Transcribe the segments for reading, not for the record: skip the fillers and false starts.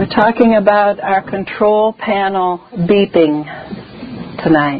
We're talking about our control panel beeping tonight.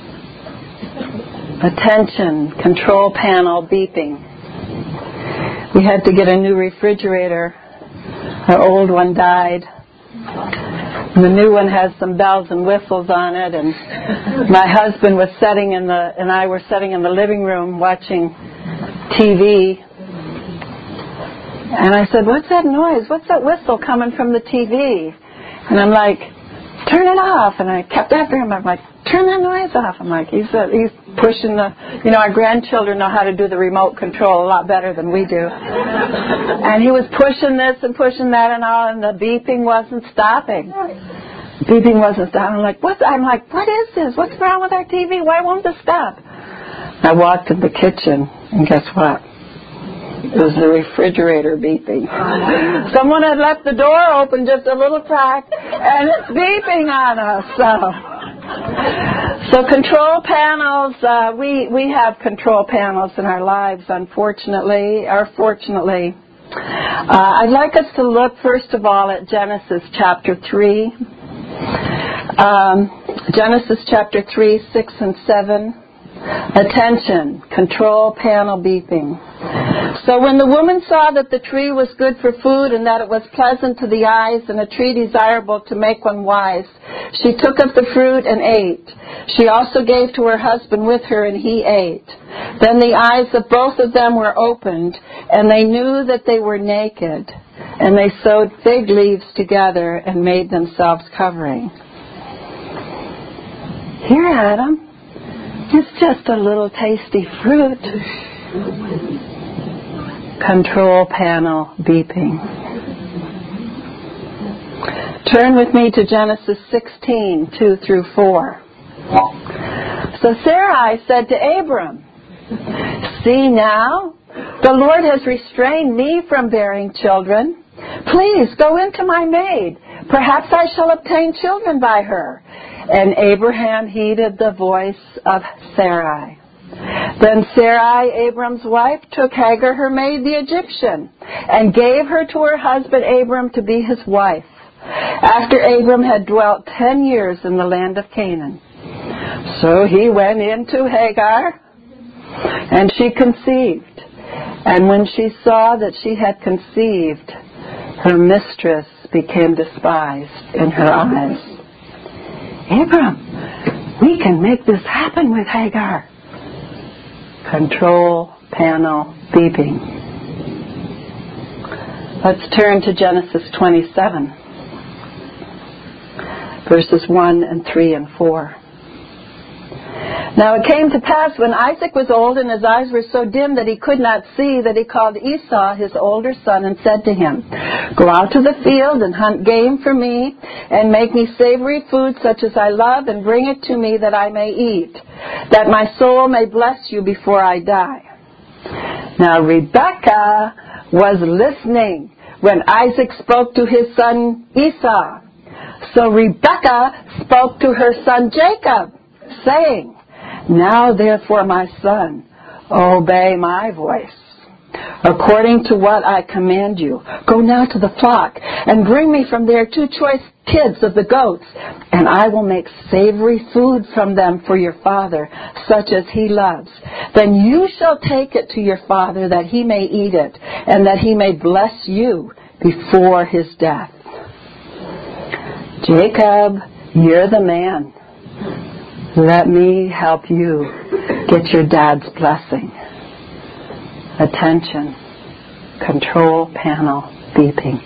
Attention, control panel beeping. We had to get a new refrigerator. Our old one died. And the new one has some bells and whistles on it. And my husband was and I were sitting in the living room watching TV. And I said, "What's that noise? What's that whistle coming from the TV?" And I'm like, "Turn it off." And I kept after him. I'm like, "Turn that noise off." I'm like, he's pushing our grandchildren know how to do the remote control a lot better than we do. And he was pushing this and pushing that and all, and the beeping wasn't stopping. Beeping wasn't stopping. I'm like, what is this? What's wrong with our TV? Why won't this stop? I walked in the kitchen, and guess what? It was the refrigerator beeping. Someone had left the door open just a little crack, and it's beeping on us. So control panels, we have control panels in our lives, unfortunately, or fortunately. I'd like us to look, first of all, at Genesis chapter 3. Genesis chapter 3, 6 and 7. Attention, control panel beeping. So when the woman saw that the tree was good for food and that it was pleasant to the eyes and a tree desirable to make one wise, she took of the fruit and ate. She also gave to her husband with her, and he ate. Then the eyes of both of them were opened, and they knew that they were naked. And they sewed fig leaves together and made themselves covering. Here, Adam. It's just a little tasty fruit. Control panel beeping. Turn with me to Genesis 16, 2 through 4. So Sarai said to Abram, "See now, the Lord has restrained me from bearing children. Please go into my maid. Perhaps I shall obtain children by her." And Abraham heeded the voice of Sarai. Then Sarai, Abram's wife, took Hagar, her maid, the Egyptian, and gave her to her husband Abram to be his wife, after Abram had dwelt 10 years in the land of Canaan. So he went in to Hagar, and she conceived. And when she saw that she had conceived, her mistress became despised in her eyes. "Abram, we can make this happen with Hagar." Control panel beeping. Let's turn to Genesis 27, verses 1 and 3 and 4. Now it came to pass when Isaac was old and his eyes were so dim that he could not see, that he called Esau, his older son, and said to him, "Go out to the field and hunt game for me, and make me savory food such as I love, and bring it to me that I may eat, that my soul may bless you before I die." Now Rebekah was listening when Isaac spoke to his son Esau. So Rebekah spoke to her son Jacob, saying, "Now therefore, my son, obey my voice. According to what I command you, go now to the flock, and bring me from there 2 choice kids of the goats, and I will make savory food from them for your father, such as he loves. Then you shall take it to your father, that he may eat it, and that he may bless you before his death." Jacob, you're the man. Let me help you get your dad's blessing. Attention, control panel beeping.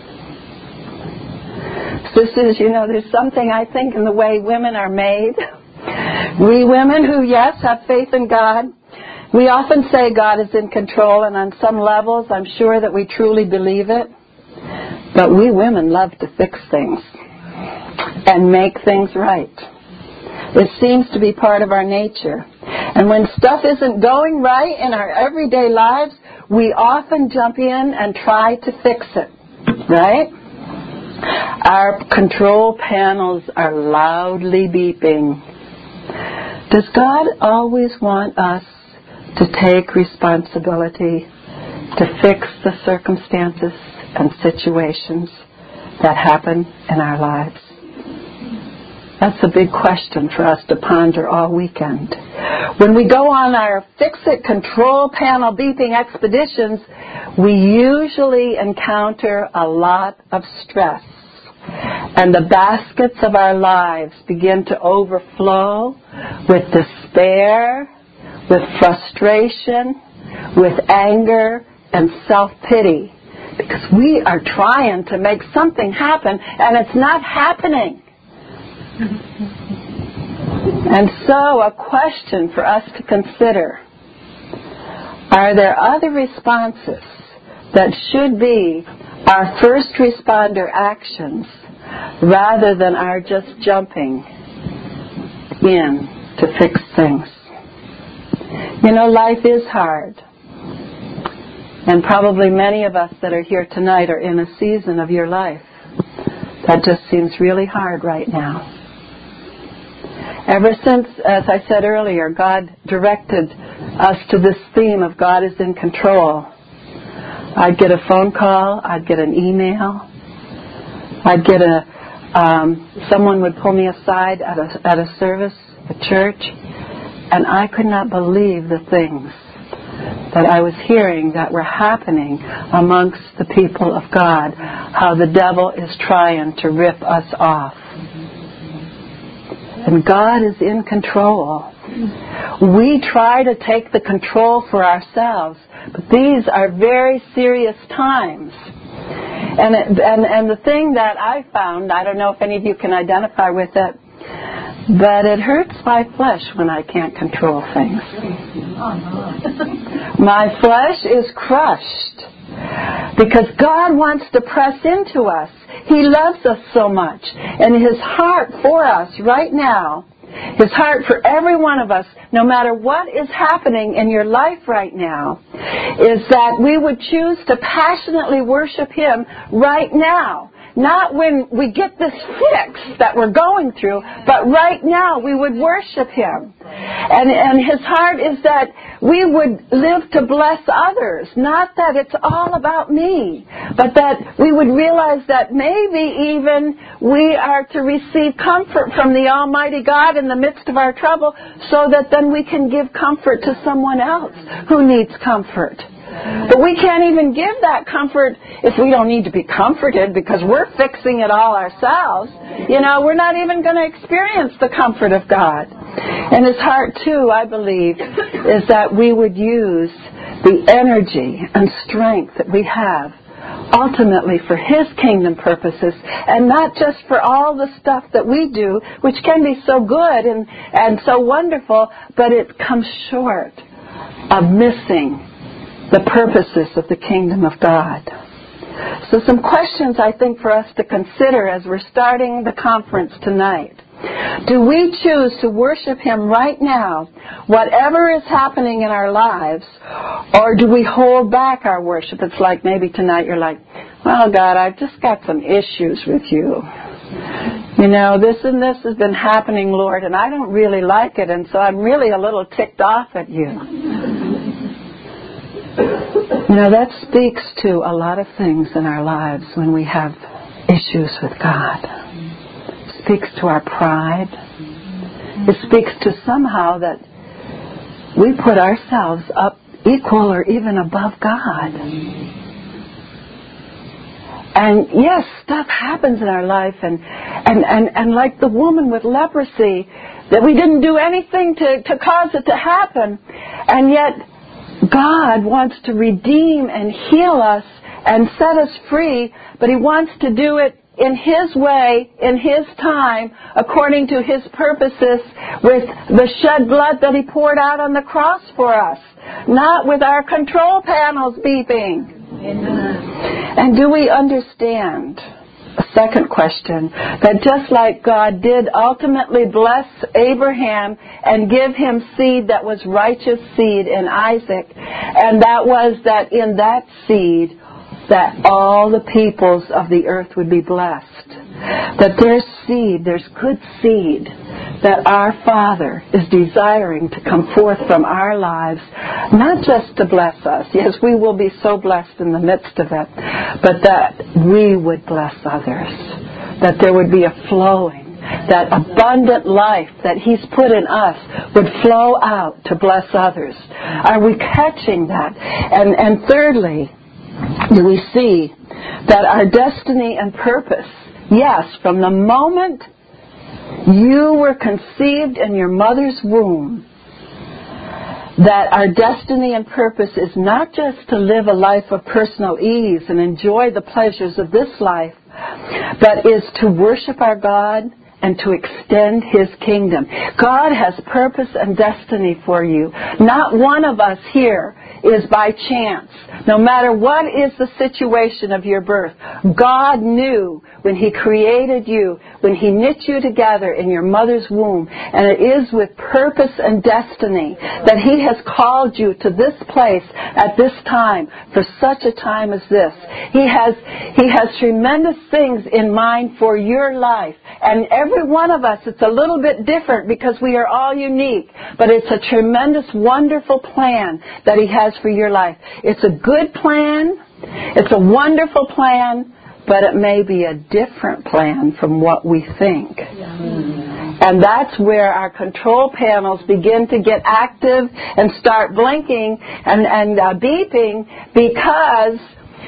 Sisters, there's something I think in the way women are made. We women who, yes, have faith in God, we often say God is in control, and on some levels I'm sure that we truly believe it. But we women love to fix things and make things right. It seems to be part of our nature. And when stuff isn't going right in our everyday lives, we often jump in and try to fix it, right? Our control panels are loudly beeping. Does God always want us to take responsibility to fix the circumstances and situations that happen in our lives? That's a big question for us to ponder all weekend. When we go on our fix-it control panel beeping expeditions, we usually encounter a lot of stress. And the baskets of our lives begin to overflow with despair, with frustration, with anger, and self-pity. Because we are trying to make something happen, and it's not happening. And so, a question for us to consider. Are there other responses that should be our first responder actions rather than our just jumping in to fix things? You know, life is hard. And probably many of us that are here tonight are in a season of your life that just seems really hard right now. Ever since, as I said earlier, God directed us to this theme of God is in control, I'd get a phone call, I'd get an email, I'd get someone would pull me aside at a service, a church, and I could not believe the things that I was hearing that were happening amongst the people of God, how the devil is trying to rip us off. And God is in control. We try to take the control for ourselves, but these are very serious times. And the thing that I found, I don't know if any of you can identify with it, but it hurts my flesh when I can't control things. My flesh is crushed because God wants to press into us. He loves us so much. And His heart for us right now, His heart for every one of us, no matter what is happening in your life right now, is that we would choose to passionately worship Him right now. Not when we get this fix that we're going through, but right now we would worship Him. And His heart is that we would live to bless others. Not that it's all about me, but that we would realize that maybe even we are to receive comfort from the Almighty God in the midst of our trouble, so that then we can give comfort to someone else who needs comfort. But we can't even give that comfort if we don't need to be comforted, because we're fixing it all ourselves. You know, we're not even going to experience the comfort of God. And His heart, too, I believe, is that we would use the energy and strength that we have ultimately for His kingdom purposes, and not just for all the stuff that we do, which can be so good and so wonderful, but it comes short of missing the purposes of the kingdom of God. So some questions I think for us to consider as we're starting the conference tonight. Do we choose to worship Him right now, whatever is happening in our lives, or do we hold back our worship? It's like maybe tonight you're like, well, God, I've just got some issues with you. You know, this and this has been happening, Lord, and I don't really like it, and so I'm really a little ticked off at you. You know, that speaks to a lot of things in our lives when we have issues with God. It speaks to our pride. It speaks to somehow that we put ourselves up equal or even above God. And yes, stuff happens in our life, and like the woman with leprosy, that we didn't do anything to cause it to happen, and yet God wants to redeem and heal us and set us free, but He wants to do it in His way, in His time, according to His purposes, with the shed blood that He poured out on the cross for us, not with our control panels beeping. Amen. And do we understand, a second question, that just like God did ultimately bless Abraham and give him seed that was righteous seed in Isaac, and that was that in that seed that all the peoples of the earth would be blessed. That there's seed, there's good seed that our Father is desiring to come forth from our lives, not just to bless us. Yes, we will be so blessed in the midst of it, but that we would bless others, that there would be a flowing, that abundant life that He's put in us would flow out to bless others. Are we catching that? And thirdly, do we see that our destiny and purpose, yes, from the moment you were conceived in your mother's womb, that our destiny and purpose is not just to live a life of personal ease and enjoy the pleasures of this life, but is to worship our God and to extend His kingdom. God has purpose and destiny for you. Not one of us here is by chance. No matter what is the situation of your birth, God knew when He created you, when He knit you together in your mother's womb, and it is with purpose and destiny that He has called you to this place at this time, for such a time as this. He has tremendous things in mind for your life, and every one of us, it's a little bit different because we are all unique, but it's a tremendous, wonderful plan that He has for your life. It's a good plan, it's a wonderful plan, but it may be a different plan from what we think. And that's where our control panels begin to get active and start blinking and beeping, because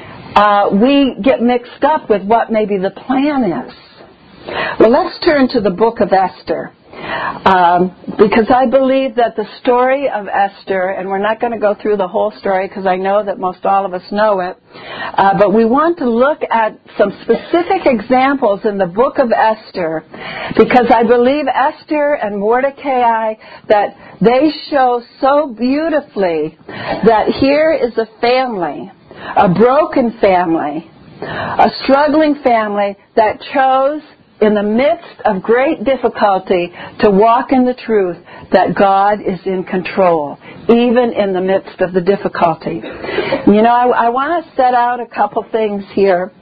we get mixed up with what maybe the plan is. Well, let's turn to the book of Esther, because I believe that the story of Esther, and we're not going to go through the whole story because I know that most all of us know it, but we want to look at some specific examples in the book of Esther, because I believe Esther and Mordecai, that they show so beautifully that here is a family, a broken family, a struggling family that chose in the midst of great difficulty to walk in the truth that God is in control, even in the midst of the difficulty. You know, I want to set out a couple things here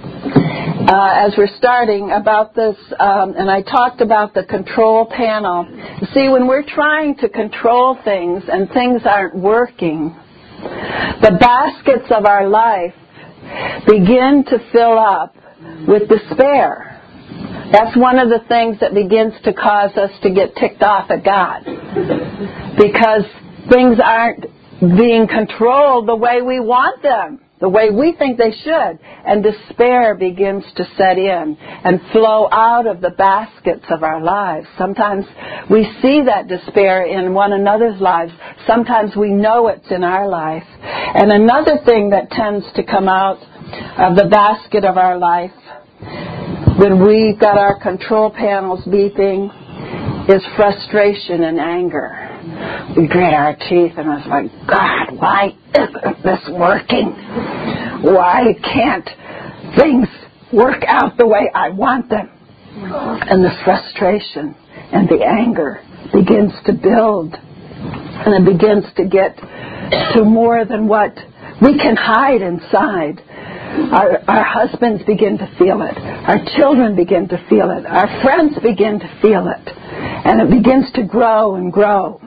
as we're starting about this, and I talked about the control panel. See, when we're trying to control things and things aren't working, the baskets of our life begin to fill up with despair. That's one of the things that begins to cause us to get ticked off at God, because things aren't being controlled the way we want them, the way we think they should, and despair begins to set in and flow out of the baskets of our lives. Sometimes we see that despair in one another's lives. Sometimes we know it's in our life. And another thing that tends to come out of the basket of our life when we've got our control panels beeping is frustration and anger. We grit our teeth and it's like, God, why isn't this working? Why can't things work out the way I want them? And the frustration and the anger begins to build, and it begins to get to more than what we can hide inside. Our husbands begin to feel it. Our children begin to feel it. Our friends begin to feel it. And it begins to grow and grow.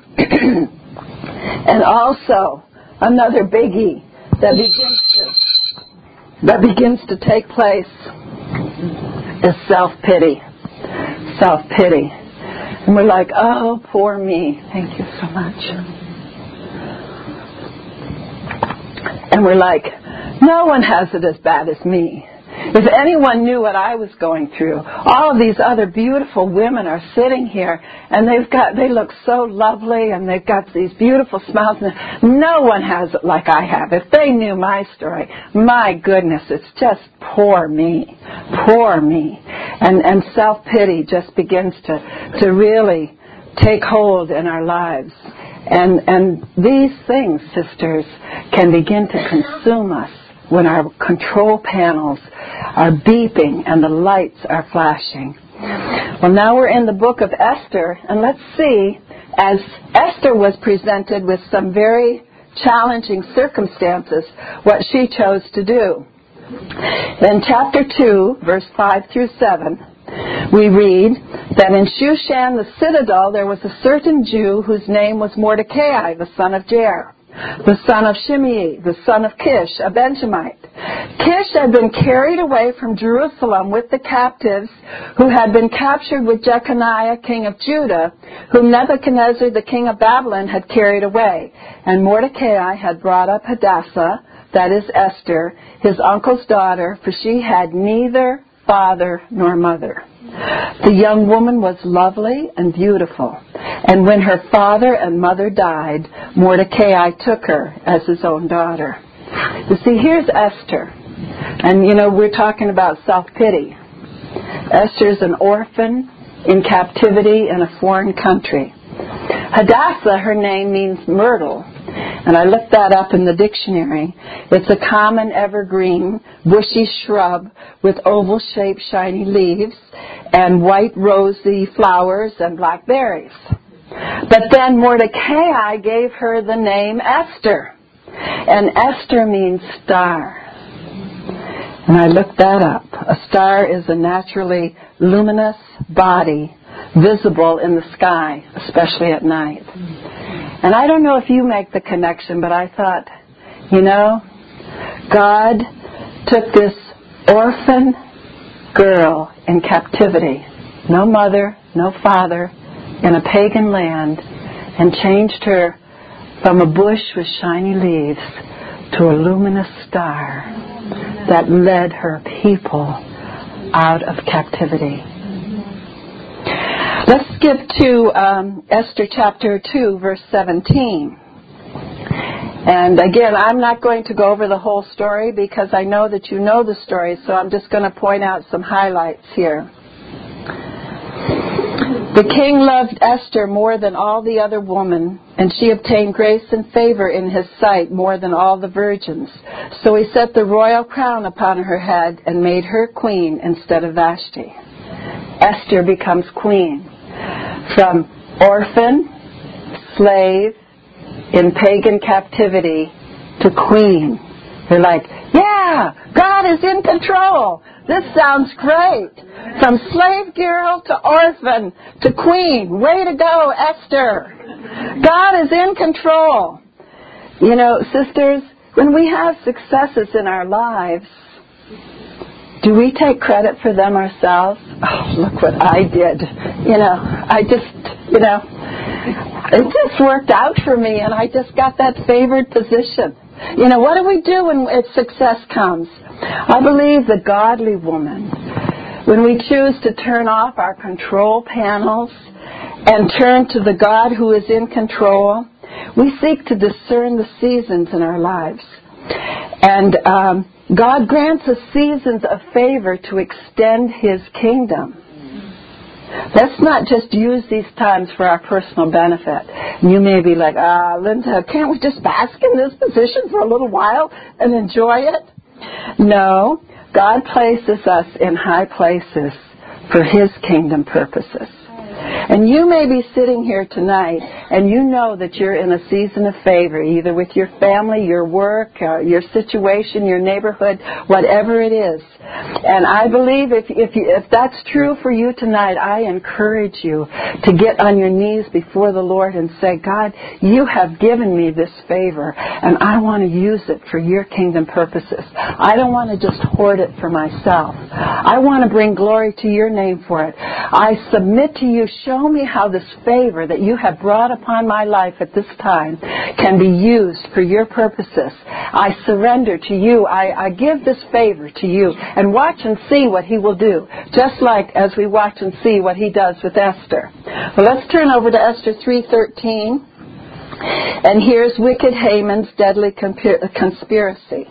And also, another biggie that begins to take place is self-pity. Self-pity. And we're like, oh, poor me. Thank you so much. And we're like, no one has it as bad as me. If anyone knew what I was going through, all of these other beautiful women are sitting here, and they look so lovely, and they've got these beautiful smiles. No one has it like I have. If they knew my story, my goodness, it's just poor me, poor me. And self-pity just begins to really take hold in our lives. And these things, sisters, can begin to consume us when our control panels are beeping and the lights are flashing. Well, now we're in the book of Esther, and let's see, as Esther was presented with some very challenging circumstances, what she chose to do. In chapter 2, verse 5 through 7, we read, that in Shushan the citadel there was a certain Jew whose name was Mordecai, the son of Jair, the son of Shimei, the son of Kish, a Benjamite. Kish had been carried away from Jerusalem with the captives who had been captured with Jeconiah, king of Judah, whom Nebuchadnezzar, the king of Babylon, had carried away. And Mordecai had brought up Hadassah, that is Esther, his uncle's daughter, for she had neither father nor mother. The young woman was lovely and beautiful, and when her father and mother died, Mordecai took her as his own daughter. You see, here's Esther, and we're talking about self-pity. Esther's an orphan in captivity in a foreign country. Hadassah, her name means myrtle, and I looked that up in the dictionary. It's a common evergreen, bushy shrub with oval-shaped shiny leaves and white rosy flowers and black berries. But then Mordecai gave her the name Esther, and Esther means star. And I looked that up. A star is a naturally luminous body visible in the sky, especially at night. And I don't know if you make the connection, but I thought, God took this orphan girl in captivity, no mother, no father, in a pagan land, and changed her from a bush with shiny leaves to a luminous star that led her people out of captivity. Let's skip to Esther chapter 2, verse 17. And again, I'm not going to go over the whole story because I know that you know the story, so I'm just going to point out some highlights here. The king loved Esther more than all the other women, and she obtained grace and favor in his sight more than all the virgins. So he set the royal crown upon her head and made her queen instead of Vashti. Esther becomes queen. From orphan, slave, in pagan captivity, to queen. They're like, yeah, God is in control. This sounds great. From slave girl to orphan to queen. Way to go, Esther. God is in control. Sisters, when we have successes in our lives, do we take credit for them ourselves? Oh, look what I did. It just worked out for me, and I just got that favored position. What do we do when success comes? I believe the godly woman, when we choose to turn off our control panels and turn to the God who is in control, we seek to discern the seasons in our lives. And God grants us seasons of favor to extend His kingdom. Let's not just use these times for our personal benefit. You may be like, Linda, can't we just bask in this position for a little while and enjoy it? No, God places us in high places for His kingdom purposes. And you may be sitting here tonight and you know that you're in a season of favor, either with your family, your work, your situation, your neighborhood, whatever it is. And I believe if that's true for you tonight, I encourage you to get on your knees before the Lord and say, God, you have given me this favor, and I want to use it for your kingdom purposes. I don't want to just hoard it for myself. I want to bring glory to your name for it. I submit to you, show me how this favor that you have brought upon my life at this time can be used for your purposes. I surrender to you. I give this favor to you, and watch and see what He will do, just like as we watch and see what He does with Esther. Well, let's turn over to Esther 3:13, and here's wicked Haman's deadly conspiracy.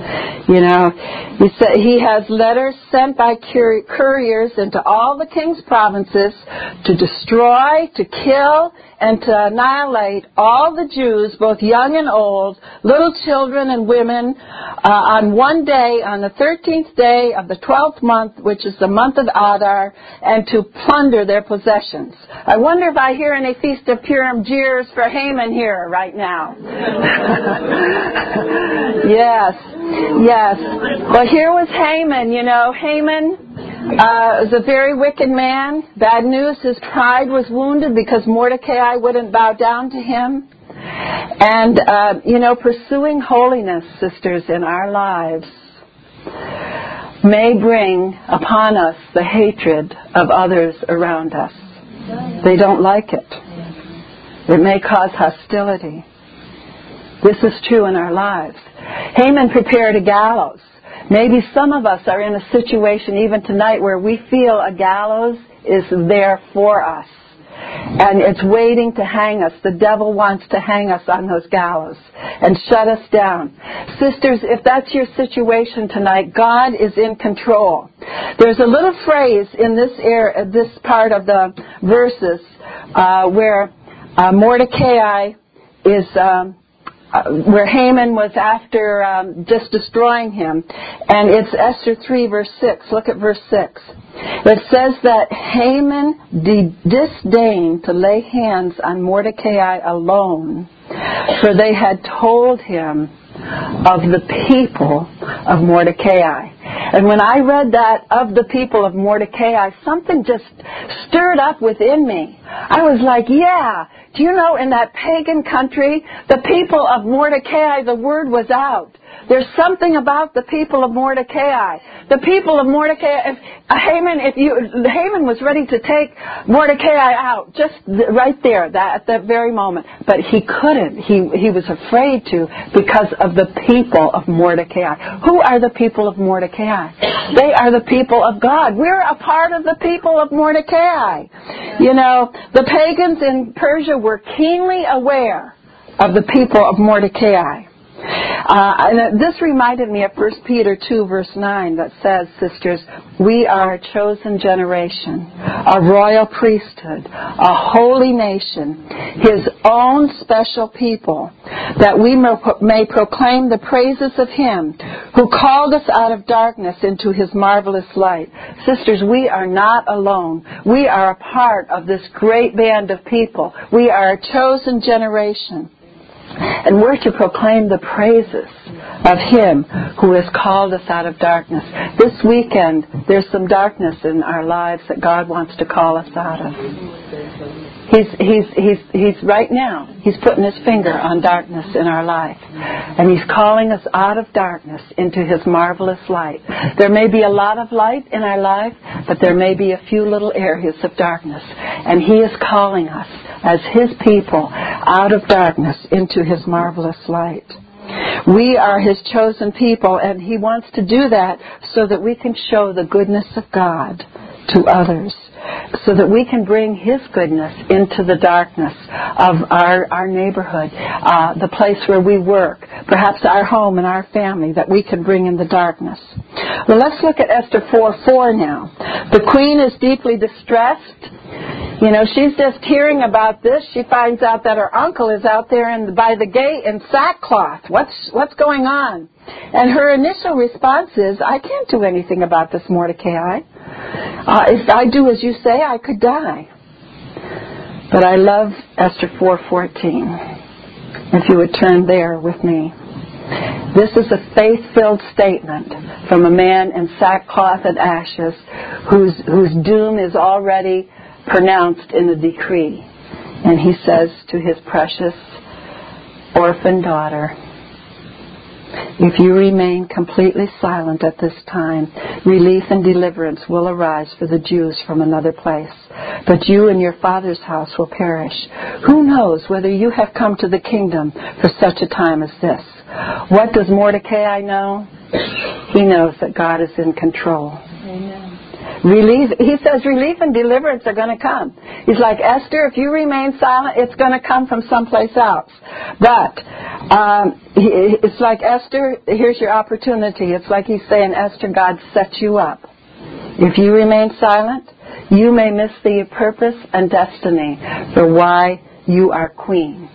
He has letters sent by couriers into all the king's provinces to destroy, to kill, and to annihilate all the Jews, both young and old, little children and women, on one day, on the 13th day of the 12th month, which is the month of Adar, and to plunder their possessions. I wonder if I hear any Feast of Purim jeers for Haman here right now. Yes. Well, here was Haman. Haman is a very wicked man. Bad news, his pride was wounded because Mordecai wouldn't bow down to him. And, pursuing holiness, sisters, in our lives may bring upon us the hatred of others around us. They don't like it. It may cause hostility. This is true in our lives. Haman prepared a gallows. Maybe some of us are in a situation even tonight where we feel a gallows is there for us. And it's waiting to hang us. The devil wants to hang us on those gallows and shut us down. Sisters, if that's your situation tonight, God is in control. There's a little phrase in this part of the verses where Mordecai is... where Haman was after just destroying him. And it's Esther 3, verse 6. Look at verse 6. It says that Haman disdained to lay hands on Mordecai alone, for they had told him of the people of Mordecai. And when I read that, of the people of Mordecai, something just stirred up within me. I was like, yeah, do you know, in that pagan country, the people of Mordecai, the word was out. There's something about the people of Mordecai. The people of Mordecai, Haman was ready to take Mordecai out, just right there, at that very moment. But he couldn't. He was afraid to because of the people of Mordecai. Who are the people of Mordecai? They are the people of God. We're a part of the people of Mordecai. You know, the pagans in Persia were keenly aware of the people of Mordecai. And this reminded me of 1 Peter 2, verse 9, that says, sisters, we are a chosen generation, a royal priesthood, a holy nation, His own special people, that we may proclaim the praises of Him who called us out of darkness into His marvelous light. Sisters, we are not alone. We are a part of this great band of people. We are a chosen generation. And we're to proclaim the praises of Him who has called us out of darkness. This weekend, there's some darkness in our lives that God wants to call us out of. He's right now, He's putting His finger on darkness in our life. And He's calling us out of darkness into His marvelous light. There may be a lot of light in our life, but there may be a few little areas of darkness. And He is calling us as His people out of darkness into His marvelous light. We are His chosen people, and He wants to do that so that we can show the goodness of God to others, so that we can bring His goodness into the darkness of our neighborhood, the place where we work, perhaps our home and our family, that we can bring in the darkness. Well, let's look at Esther 4:4 now. The queen is deeply distressed. You know, she's just hearing about this. She finds out that her uncle is out there by the gate in sackcloth. What's going on? And her initial response is, I can't do anything about this, Mordecai. If I do as you say, I could die. But I love Esther 4:14. If you would turn there with me. This is a faith-filled statement from a man in sackcloth and ashes whose doom is already pronounced in a decree. And he says to his precious orphan daughter, if you remain completely silent at this time, relief and deliverance will arise for the Jews from another place. But you and your father's house will perish. Who knows whether you have come to the kingdom for such a time as this? What does Mordecai know? He knows that God is in control. Amen. He says relief and deliverance are going to come. He's like, Esther, if you remain silent, it's going to come from someplace else. But it's like, Esther, here's your opportunity. It's like he's saying, Esther, God set you up. If you remain silent, you may miss the purpose and destiny for why you are queen.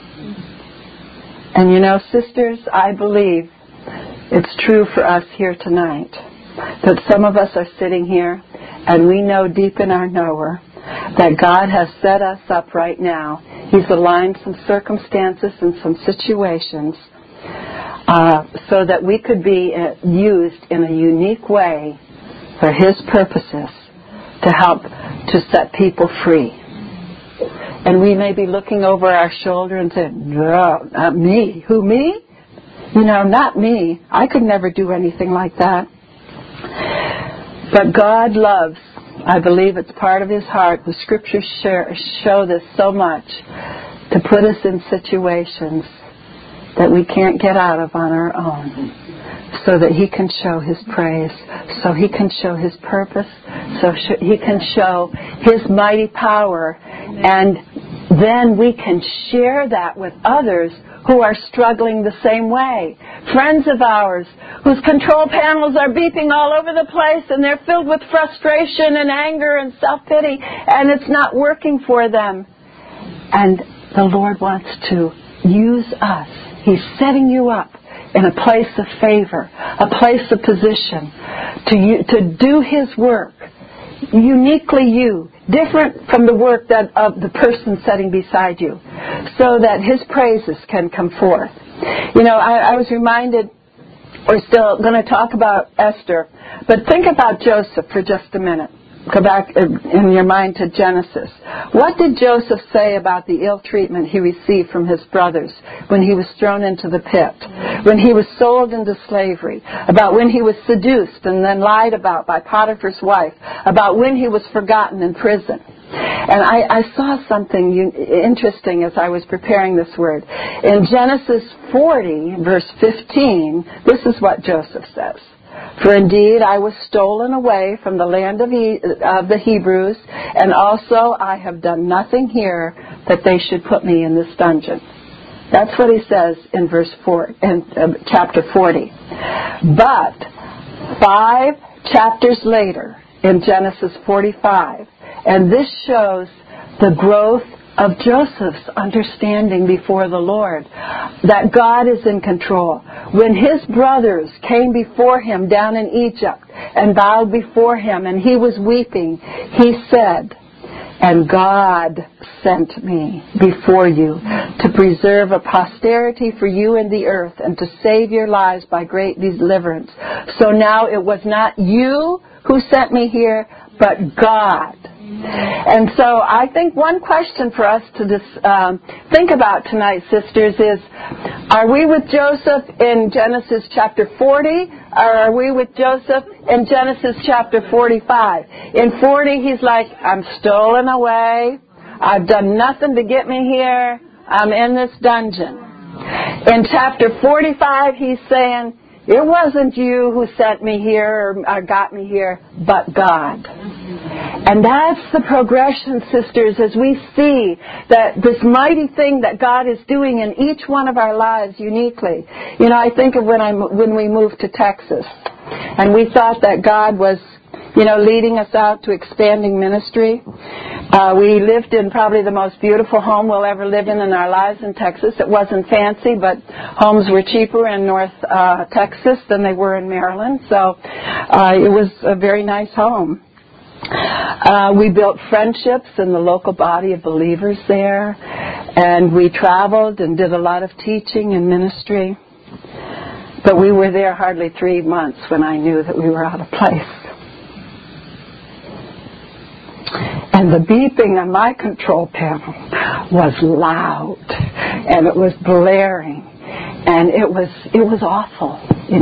And you know, sisters, I believe it's true for us here tonight. That some of us are sitting here and we know deep in our knower that God has set us up right now. He's aligned some circumstances and some situations so that we could be used in a unique way for His purposes to help to set people free. And we may be looking over our shoulder and saying, no, not me. Who, me? Not me. I could never do anything like that. But God loves, I believe it's part of His heart, the Scriptures show this so much, to put us in situations that we can't get out of on our own, so that He can show His praise, so He can show His purpose, so He can show His mighty power, and then we can share that with others who are struggling the same way. Friends of ours whose control panels are beeping all over the place, and they're filled with frustration and anger and self-pity, and it's not working for them. And the Lord wants to use us. He's setting you up in a place of favor, a place of position, to do His work, uniquely you, different from the work of the person sitting beside you, so that His praises can come forth. I was reminded, we're still going to talk about Esther, but think about Joseph for just a minute. Go back in your mind to Genesis. What did Joseph say about the ill treatment he received from his brothers when he was thrown into the pit, when he was sold into slavery, about when he was seduced and then lied about by Potiphar's wife, about when he was forgotten in prison? And I saw something interesting as I was preparing this word. In Genesis 40, verse 15, this is what Joseph says. For indeed I was stolen away from the land of the Hebrews, and also I have done nothing here that they should put me in this dungeon. That's what he says in chapter 40. But 5 chapters later, in Genesis 45, and this shows the growth of Joseph's understanding before the Lord, that God is in control. When his brothers came before him down in Egypt and bowed before him and he was weeping, he said, "And God sent me before you to preserve a posterity for you in the earth and to save your lives by great deliverance. So now it was not you who sent me here, but God." And so I think one question for us to think about tonight, sisters, is, are we with Joseph in Genesis chapter 40, or are we with Joseph in Genesis chapter 45? In 40, he's like, I'm stolen away. I've done nothing to get me here. I'm in this dungeon. In chapter 45, he's saying, it wasn't you who sent me here or got me here, but God. And that's the progression, sisters, as we see that this mighty thing that God is doing in each one of our lives uniquely. I think of when we moved to Texas, and we thought that God was, leading us out to expanding ministry. We lived in probably the most beautiful home we'll ever live in our lives in Texas. It wasn't fancy, but homes were cheaper in North Texas than they were in Maryland. So it was a very nice home. We built friendships in the local body of believers there, and we traveled and did a lot of teaching and ministry. But we were there hardly 3 months when I knew that we were out of place. And the beeping on my control panel was loud, and it was blaring, and it was awful,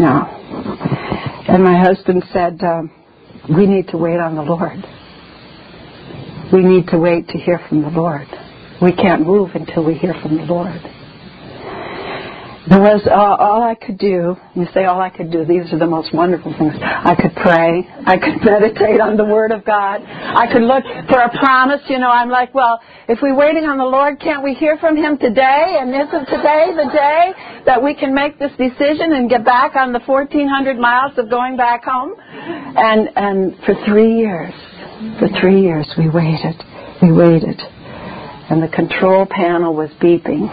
And my husband said, we need to wait on the Lord. We need to wait to hear from the Lord. We can't move until we hear from the Lord. There was all I could do. You say all I could do. These are the most wonderful things. I could pray. I could meditate on the Word of God. I could look for a promise. I'm like, well, if we're waiting on the Lord, can't we hear from Him today? And isn't today the day that we can make this decision and get back on the 1,400 miles of going back home? And for 3 years, we waited. We waited. And the control panel was beeping.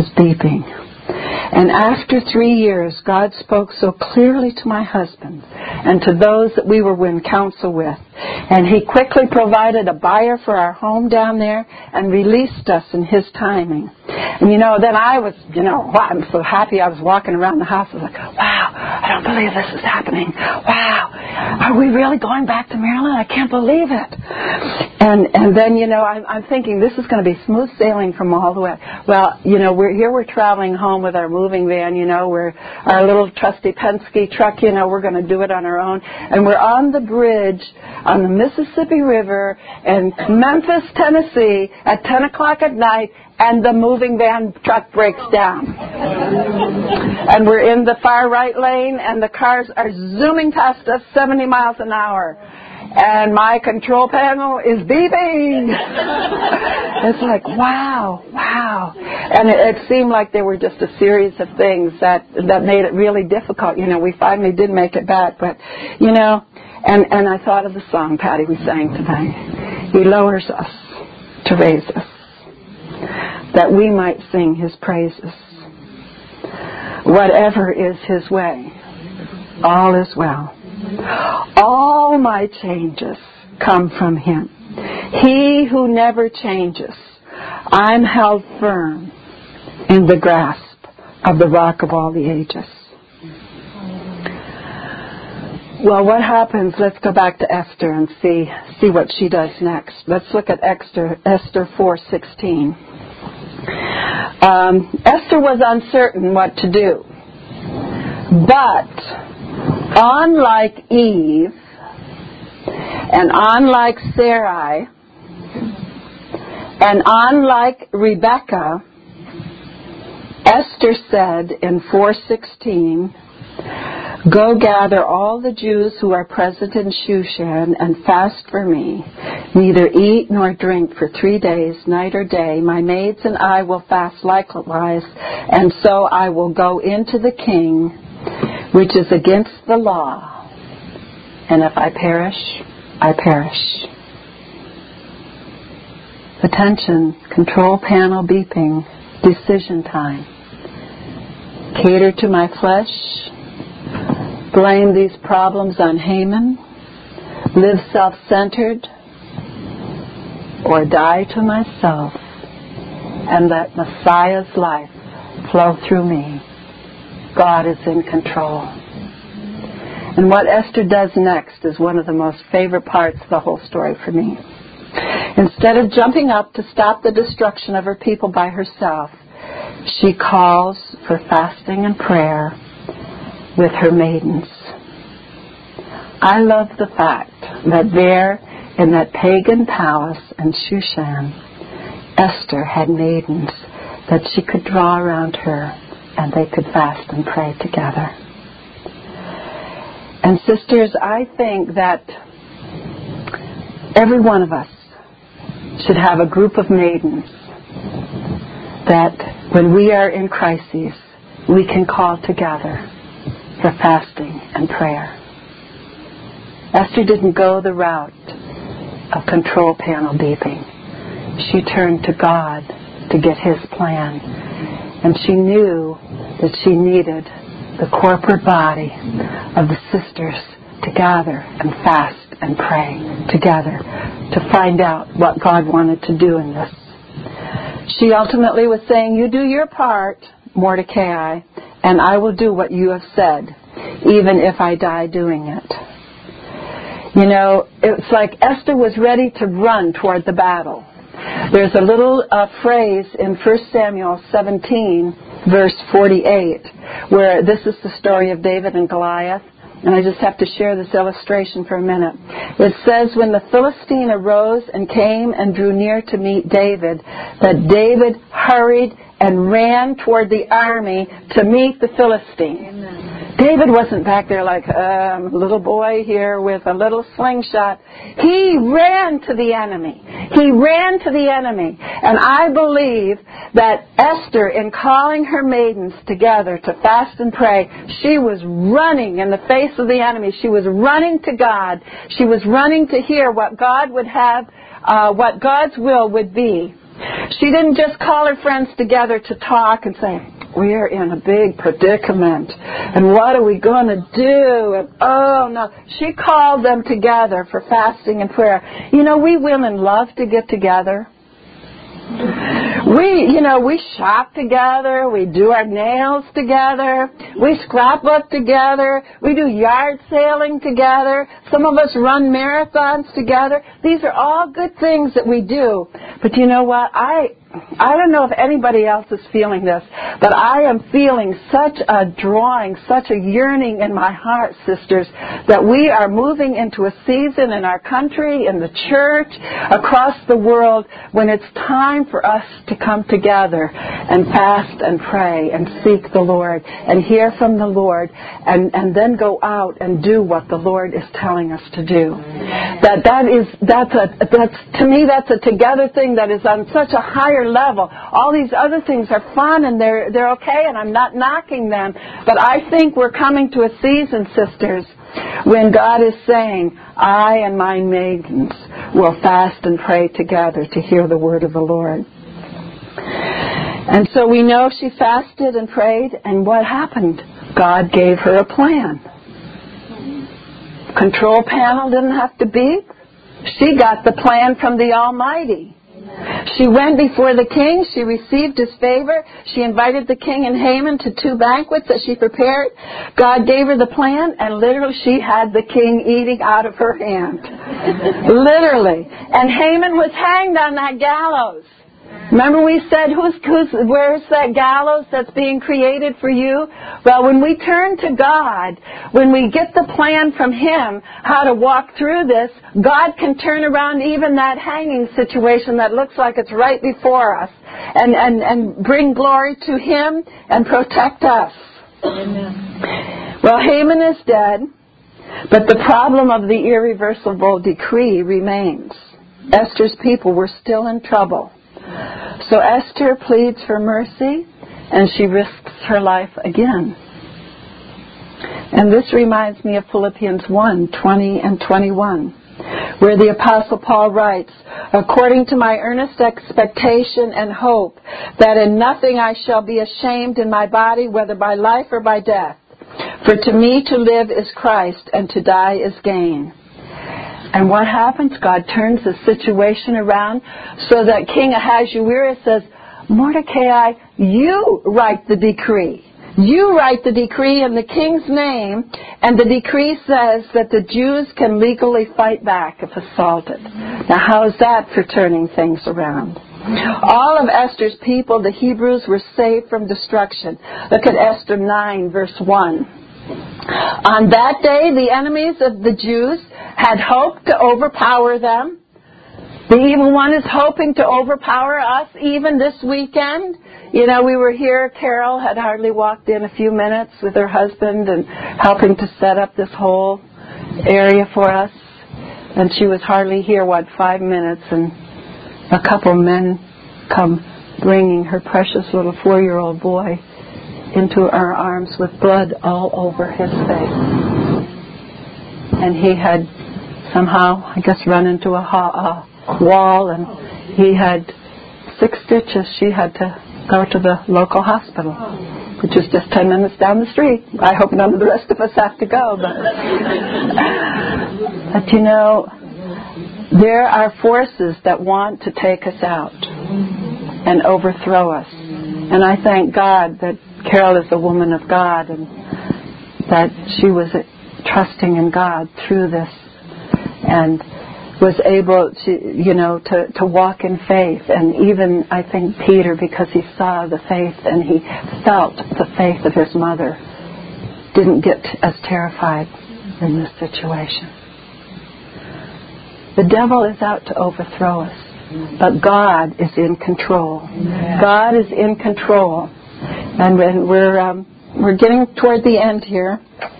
And after 3 years, God spoke so clearly to my husband and to those that we were in counsel with. And He quickly provided a buyer for our home down there and released us in His timing. And then I was, I'm so happy. I was walking around the house. I was like, wow, I don't believe this is happening. Wow. Are we really going back to Maryland? I can't believe it. And then, I'm thinking this is going to be smooth sailing from all the way. Well, we're traveling home with our moving van, we're our little trusty Penske truck, we're going to do it on our own. And we're on the bridge on the Mississippi River in Memphis, Tennessee at 10 o'clock at night, and the moving van truck breaks down. And we're in the far right lane, and the cars are zooming past us 70 miles an hour. And my control panel is beeping. It's like, wow. And it seemed like there were just a series of things that made it really difficult. We finally did make it back, but, and I thought of the song, Patty, we sang tonight. He lowers us to raise us, that we might sing His praises. Whatever is His way, all is well. All my changes come from Him. He who never changes. I'm held firm in the grasp of the Rock of all the ages. Well, what happens? Let's go back to Esther and see what she does next. Let's look at Esther 4:16. Esther was uncertain what to do, but unlike Eve and unlike Sarai and unlike Rebecca, Esther said in 4:16, "Go gather all the Jews who are present in Shushan and fast for me. Neither eat nor drink for 3 days, night or day. My maids and I will fast likewise, and so I will go into the king, which is against the law. And if I perish, I perish." Attention, control panel beeping, decision time. Cater to my flesh. Blame these problems on Haman. Live self-centered. Or die to myself and let Messiah's life flow through me. God is in control. And what Esther does next is one of the most favorite parts of the whole story for me. Instead of jumping up to stop the destruction of her people by herself, she calls for fasting and prayer with her maidens. I love the fact that there in that pagan palace in Shushan, Esther had maidens that she could draw around her and they could fast and pray together. And sisters, I think that every one of us should have a group of maidens that when we are in crises, we can call together for fasting and prayer. Esther didn't go the route of control panel beeping. She turned to God to get His plan. And she knew that she needed the corporate body of the sisters to gather and fast and pray together to find out what God wanted to do in this. She ultimately was saying, "You do your part, Mordecai, and I will do what you have said, even if I die doing it." It's like Esther was ready to run toward the battle. There's a little phrase in 1 Samuel 17, verse 48, where this is the story of David and Goliath. And I just have to share this illustration for a minute. It says, when the Philistine arose and came and drew near to meet David, that David hurried and ran toward the army to meet the Philistine. Amen. David wasn't back there like a little boy here with a little slingshot. He ran to the enemy. He ran to the enemy. And I believe that Esther, in calling her maidens together to fast and pray, she was running in the face of the enemy. She was running to God. She was running to hear what God would have, what God's will would be. She didn't just call her friends together to talk and say, "We're in a big predicament, and what are we going to do?" And, oh, no. She called them together for fasting and prayer. We women love to get together. We shop together, we do our nails together, we scrapbook together, we do yard sailing together, some of us run marathons together. These are all good things that we do. But you know what? I don't know if anybody else is feeling this, but I am feeling such a drawing, such a yearning in my heart, sisters, that we are moving into a season in our country, in the church, across the world, when it's time for us to come together and fast and pray and seek the Lord and hear from the Lord and then go out and do what the Lord is telling us to do. To me, that's a together thing that is on such a higher level. All these other things are fun and they're okay, and I'm not knocking them, but I think we're coming to a season, sisters, when God is saying, I and my maidens will fast and pray together to hear the word of the Lord. And so we know she fasted and prayed, and what happened? God gave her a plan. Control panel didn't have to beep. She got the plan from the Almighty. She went before the king. She received his favor. She invited the king and Haman to 2 banquets that she prepared. God gave her the plan, and literally she had the king eating out of her hand. Literally. And Haman was hanged on that gallows. Remember we said, where's that gallows that's being created for you? Well, when we turn to God, when we get the plan from Him how to walk through this, God can turn around even that hanging situation that looks like it's right before us and bring glory to Him and protect us. Amen. Well, Haman is dead, but the problem of the irreversible decree remains. Esther's people were still in trouble. So Esther pleads for mercy, and she risks her life again. And this reminds me of Philippians 1:20 and 21, where the Apostle Paul writes, according to my earnest expectation and hope, that in nothing I shall be ashamed in my body, whether by life or by death. For to me to live is Christ, and to die is gain. And what happens? God turns the situation around so that King Ahasuerus says, Mordecai, you write the decree. You write the decree in the king's name, and the decree says that the Jews can legally fight back if assaulted. Now, how is that for turning things around? All of Esther's people, the Hebrews, were saved from destruction. Look at Esther 9, verse 1. On that day, the enemies of the Jews had hoped to overpower them. The evil one is hoping to overpower us even this weekend. You know, we were here. Carol had hardly walked in a few minutes with her husband and helping to set up this whole area for us. And she was hardly here, 5 minutes, and a couple men come bringing her precious little 4-year-old boy into our arms with blood all over his face. And he had somehow, I guess, run into a wall, and he had 6 stitches. She had to go to the local hospital, which is just 10 minutes down the street. I hope none of the rest of us have to go. But you know, there are forces that want to take us out and overthrow us. And I thank God that Carol is a woman of God, and that she was trusting in God through this and was able to walk in faith. And even, I think, Peter, because he saw the faith and he felt the faith of his mother, didn't get as terrified in this situation. The devil is out to overthrow us, but God is in control. God is in control. And when we're getting toward the end here.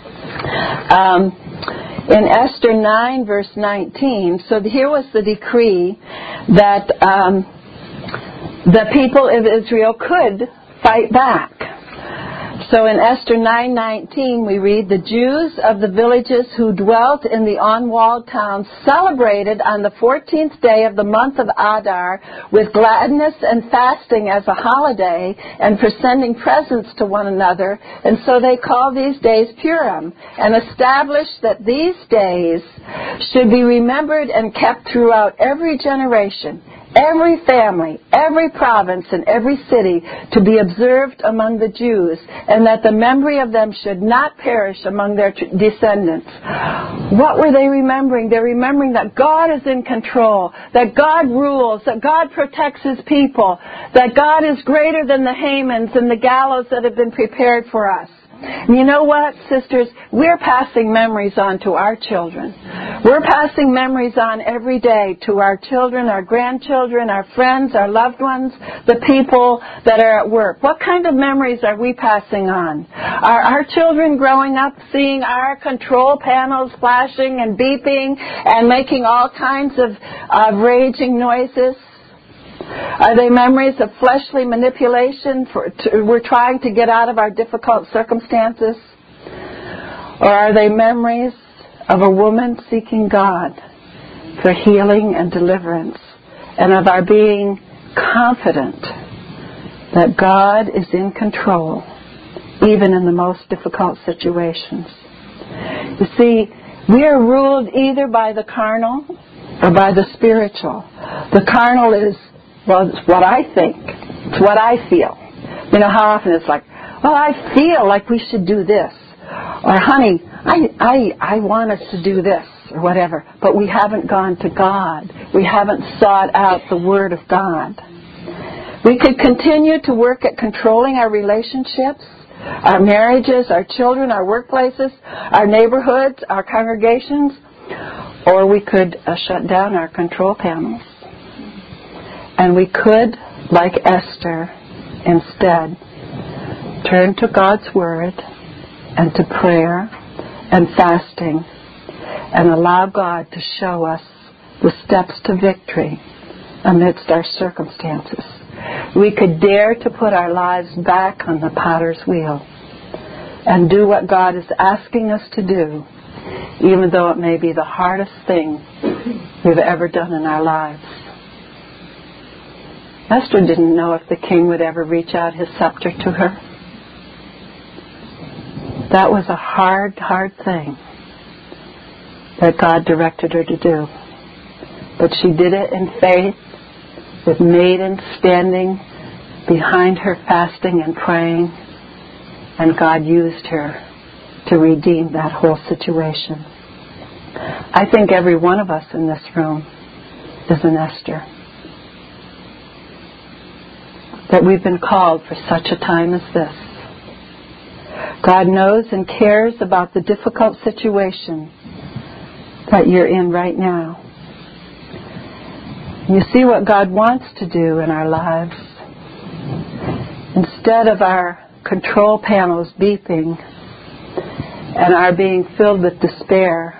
In Esther 9, verse 19, so here was the decree that the people of Israel could fight back. So in Esther 9:19 we read, the Jews of the villages who dwelt in the unwalled towns celebrated on the 14th day of the month of Adar with gladness and fasting as a holiday, and for sending presents to one another. And so they called these days Purim, and established that these days should be remembered and kept throughout every generation. every family, every province, and every city to be observed among the Jews, and that the memory of them should not perish among their descendants. What were they remembering? They're remembering that God is in control, that God rules, that God protects His people, that God is greater than the Hamans and the gallows that have been prepared for us. And you know what, sisters? We're passing memories on to our children. We're passing memories on every day to our children, our grandchildren, our friends, our loved ones, the people that are at work. What kind of memories are we passing on? Are our children growing up seeing our control panels flashing and beeping and making all kinds of raging noises? Are they memories of fleshly manipulation we're trying to get out of our difficult circumstances? Or are they memories of a woman seeking God for healing and deliverance, and of our being confident that God is in control even in the most difficult situations? You see, we are ruled either by the carnal or by the spiritual. The carnal is, well, it's what I think. It's what I feel. You know, how often it's like, well, I feel like we should do this. Or, honey, I want us to do this, or whatever. But we haven't gone to God. We haven't sought out the Word of God. We could continue to work at controlling our relationships, our marriages, our children, our workplaces, our neighborhoods, our congregations, or we could shut down our control panels. And we could, like Esther, instead turn to God's Word and to prayer and fasting and allow God to show us the steps to victory amidst our circumstances. We could dare to put our lives back on the potter's wheel and do what God is asking us to do, even though it may be the hardest thing we've ever done in our lives. Esther didn't know if the king would ever reach out his scepter to her. That was a hard, hard thing that God directed her to do. But she did it in faith, with maidens standing behind her fasting and praying, and God used her to redeem that whole situation. I think every one of us in this room is an Esther. That we've been called for such a time as this. God knows and cares about the difficult situation that you're in right now. You see what God wants to do in our lives. Instead of our control panels beeping and our being filled with despair,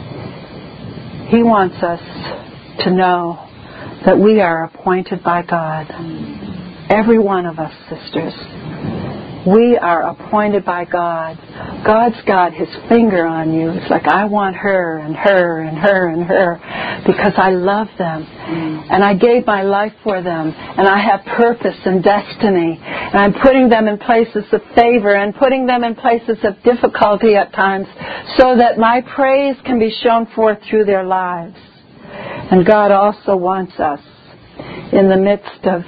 He wants us to know that we are appointed by God. Every one of us, sisters. We are appointed by God. God's got His finger on you. It's like, I want her and her and her and her because I love them. And I gave my life for them. And I have purpose and destiny. And I'm putting them in places of favor and putting them in places of difficulty at times so that my praise can be shown forth through their lives. And God also wants us in the midst of,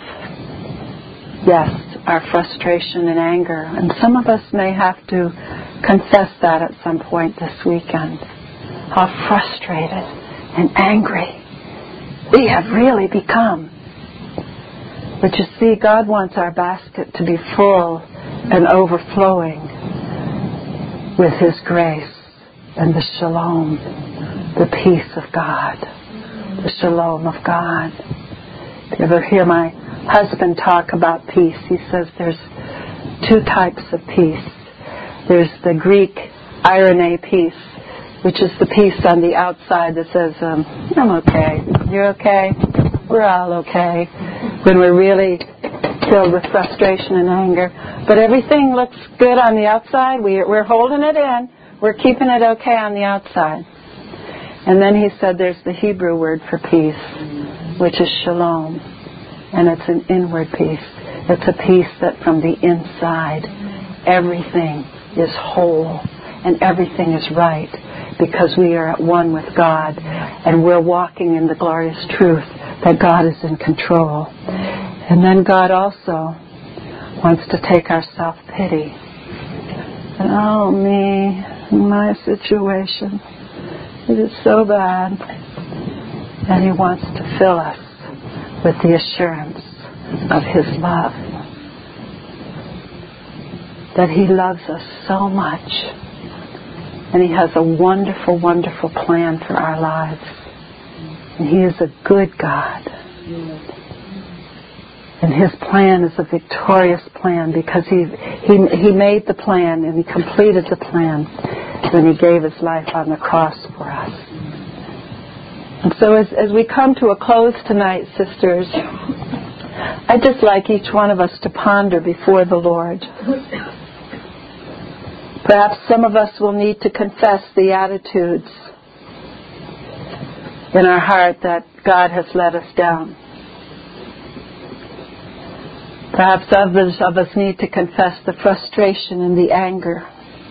yes, our frustration and anger. And some of us may have to confess that at some point this weekend. How frustrated and angry we have really become. But you see, God wants our basket to be full and overflowing with His grace and the shalom, the peace of God, the shalom of God. If you ever hear my husband talk about peace, he says there's two types of peace. There's the Greek irene peace, which is the peace on the outside that says, I'm okay, you're okay, we're all okay, when we're really filled with frustration and anger. But everything looks good on the outside, we're holding it in, we're keeping it okay on the outside. And then he said there's the Hebrew word for peace, which is shalom. And it's an inward peace. It's a peace that from the inside, everything is whole and everything is right because we are at one with God and we're walking in the glorious truth that God is in control. And then God also wants to take our self-pity. And oh, me, my situation, it is so bad. And He wants to fill us with the assurance of His love. That He loves us so much. And He has a wonderful, wonderful plan for our lives. And He is a good God. And His plan is a victorious plan because He made the plan and He completed the plan when He gave His life on the cross for us. And so as we come to a close tonight, sisters, I'd just like each one of us to ponder before the Lord. Perhaps some of us will need to confess the attitudes in our heart that God has let us down. Perhaps others of us need to confess the frustration and the anger.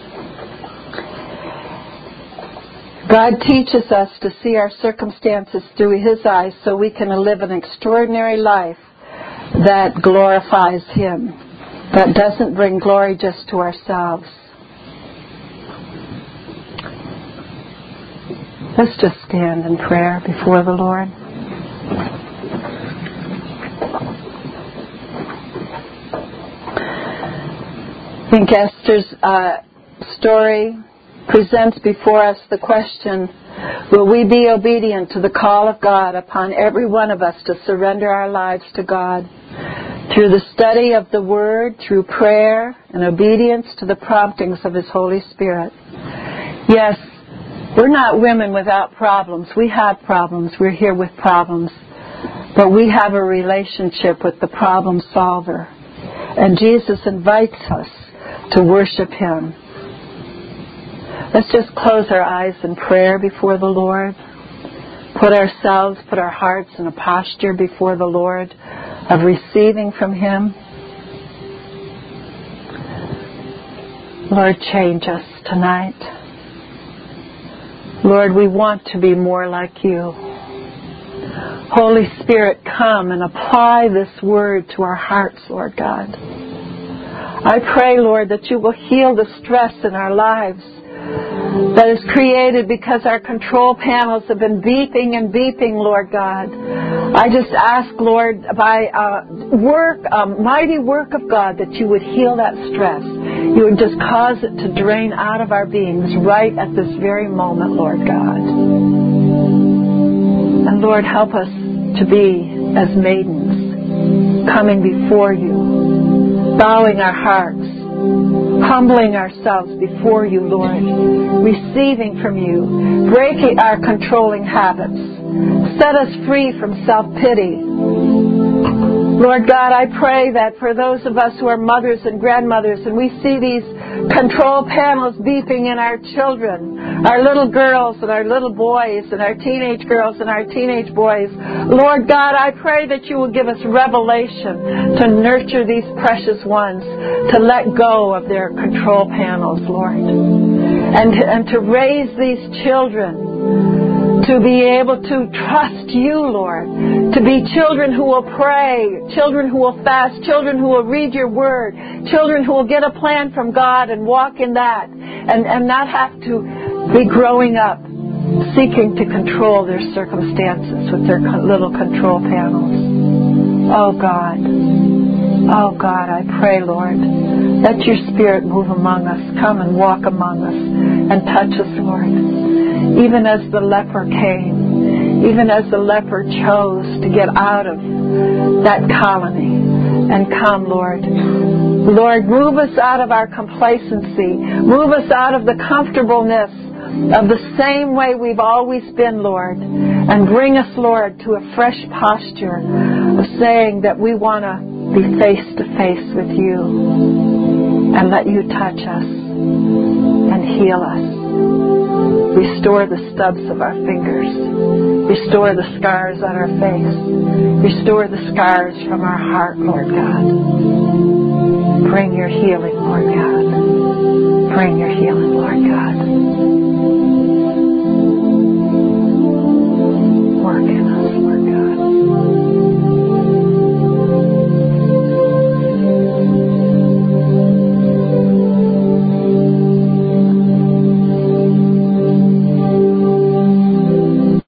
God teaches us to see our circumstances through His eyes so we can live an extraordinary life that glorifies Him, that doesn't bring glory just to ourselves. Let's just stand in prayer before the Lord. I think Esther's story presents before us the question, will we be obedient to the call of God upon every one of us to surrender our lives to God through the study of the Word, through prayer, and obedience to the promptings of His Holy Spirit? Yes, we're not women without problems. We have problems. We're here with problems. But we have a relationship with the problem solver. And Jesus invites us to worship Him. Let's just close our eyes in prayer before the Lord. Put our hearts in a posture before the Lord of receiving from Him. Lord, change us tonight. Lord, we want to be more like You. Holy Spirit, come and apply this word to our hearts, Lord God. I pray, Lord, that You will heal the stress in our lives that is created because our control panels have been beeping and beeping, Lord God. I just ask, Lord, by a mighty work of God, that You would heal that stress. You would just cause it to drain out of our beings right at this very moment, Lord God. And Lord, help us to be as maidens, coming before You, bowing our hearts, humbling ourselves before You, Lord, receiving from You, breaking our controlling habits. Set us free from self-pity. Lord God, I pray that for those of us who are mothers and grandmothers and we see these control panels beeping in our children, our little girls and our little boys and our teenage girls and our teenage boys, Lord God, I pray that You will give us revelation to nurture these precious ones, to let go of their control panels, Lord, and to raise these children to be able to trust You, Lord, to be children who will pray, children who will fast, children who will read Your Word, children who will get a plan from God and walk in that, and not have to be growing up seeking to control their circumstances with their little control panels. Oh God, I pray, Lord, let Your Spirit move among us, come and walk among us, and touch us, Lord. Even as the leper came, even as the leper chose to get out of that colony and come, Lord. Lord, move us out of our complacency. Move us out of the comfortableness of the same way we've always been, Lord. And bring us, Lord, to a fresh posture of saying that we want to be face to face with You and let You touch us and heal us. Restore the stubs of our fingers. Restore the scars on our face. Restore the scars from our heart, Lord God. Bring Your healing, Lord God. Bring Your healing.